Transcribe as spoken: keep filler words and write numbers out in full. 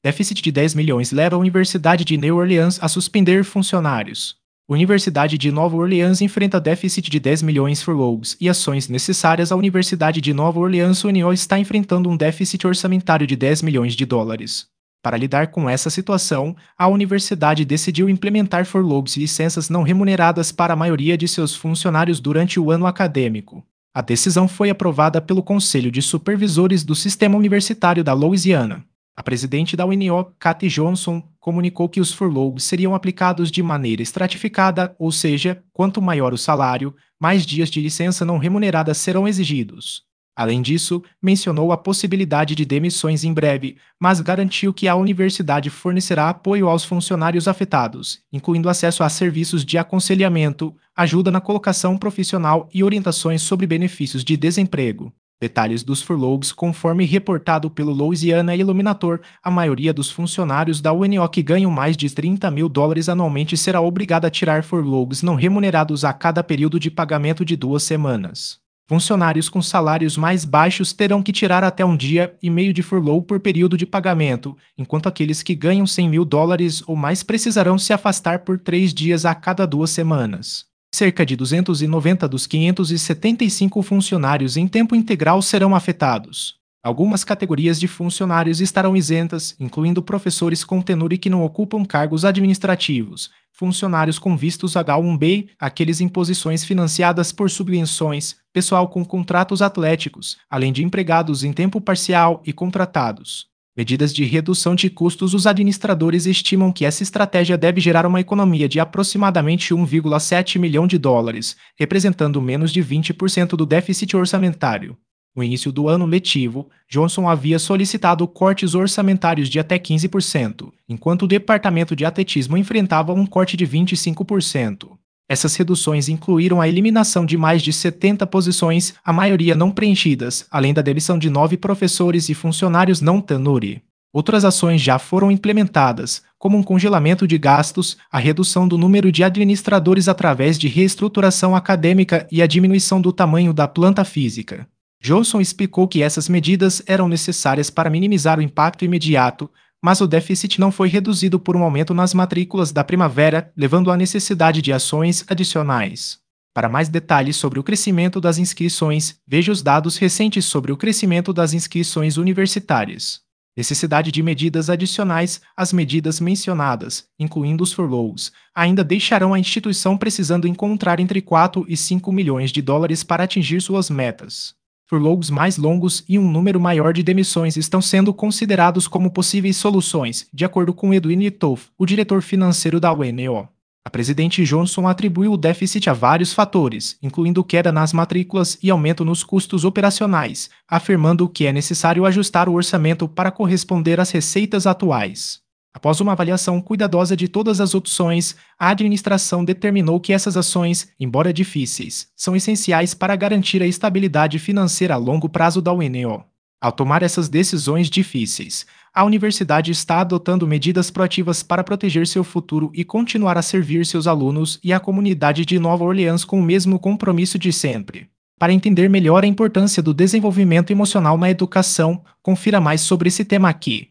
Déficit de dez milhões leva a Universidade de New Orleans a suspender funcionários. Universidade de Nova Orleans enfrenta déficit de dez milhões furloughs e ações necessárias. A Universidade de Nova Orleans Union está enfrentando um déficit orçamentário de dez milhões de dólares. Para lidar com essa situação, a universidade decidiu implementar furloughs e licenças não remuneradas para a maioria de seus funcionários durante o ano acadêmico. A decisão foi aprovada pelo Conselho de Supervisores do Sistema Universitário da Louisiana. A presidente da U N O, Kathy Johnson, comunicou que os furloughs seriam aplicados de maneira estratificada, ou seja, quanto maior o salário, mais dias de licença não remunerada serão exigidos. Além disso, mencionou a possibilidade de demissões em breve, mas garantiu que a universidade fornecerá apoio aos funcionários afetados, incluindo acesso a serviços de aconselhamento, ajuda na colocação profissional e orientações sobre benefícios de desemprego. Detalhes dos furloughs. Conforme reportado pelo Louisiana Illuminator, a maioria dos funcionários da U N O que ganham mais de trinta mil dólares anualmente será obrigada a tirar furloughs não remunerados a cada período de pagamento de duas semanas. Funcionários com salários mais baixos terão que tirar até um dia e meio de furlough por período de pagamento, enquanto aqueles que ganham cem mil dólares ou mais precisarão se afastar por três dias a cada duas semanas. Cerca de duzentos e noventa dos quinhentos e setenta e cinco funcionários em tempo integral serão afetados. Algumas categorias de funcionários estarão isentas, incluindo professores com tenure que não ocupam cargos administrativos, funcionários com vistos H um B, aqueles em posições financiadas por subvenções, pessoal com contratos atléticos, além de empregados em tempo parcial e contratados. Medidas de redução de custos. Os administradores estimam que essa estratégia deve gerar uma economia de aproximadamente um vírgula sete milhão de dólares, representando menos de vinte por cento do déficit orçamentário. No início do ano letivo, Johnson havia solicitado cortes orçamentários de até quinze por cento, enquanto o departamento de atletismo enfrentava um corte de vinte e cinco por cento. Essas reduções incluíram a eliminação de mais de setenta posições, a maioria não preenchidas, além da demissão de nove professores e funcionários não tenure. Outras ações já foram implementadas, como um congelamento de gastos, a redução do número de administradores através de reestruturação acadêmica e a diminuição do tamanho da planta física. Johnson explicou que essas medidas eram necessárias para minimizar o impacto imediato, mas o déficit não foi reduzido por um aumento nas matrículas da primavera, levando à necessidade de ações adicionais. Para mais detalhes sobre o crescimento das inscrições, veja os dados recentes sobre o crescimento das inscrições universitárias. Necessidade de medidas adicionais. As medidas mencionadas, incluindo os furloughs, ainda deixarão a instituição precisando encontrar entre quatro e cinco milhões de dólares para atingir suas metas. Furloughs mais longos e um número maior de demissões estão sendo considerados como possíveis soluções, de acordo com Edwin Toth, o diretor financeiro da U N O. A presidente Johnson atribuiu o déficit a vários fatores, incluindo queda nas matrículas e aumento nos custos operacionais, afirmando que é necessário ajustar o orçamento para corresponder às receitas atuais. Após uma avaliação cuidadosa de todas as opções, a administração determinou que essas ações, embora difíceis, são essenciais para garantir a estabilidade financeira a longo prazo da U N O. Ao tomar essas decisões difíceis, a universidade está adotando medidas proativas para proteger seu futuro e continuar a servir seus alunos e a comunidade de Nova Orleans com o mesmo compromisso de sempre. Para entender melhor a importância do desenvolvimento emocional na educação, confira mais sobre esse tema aqui.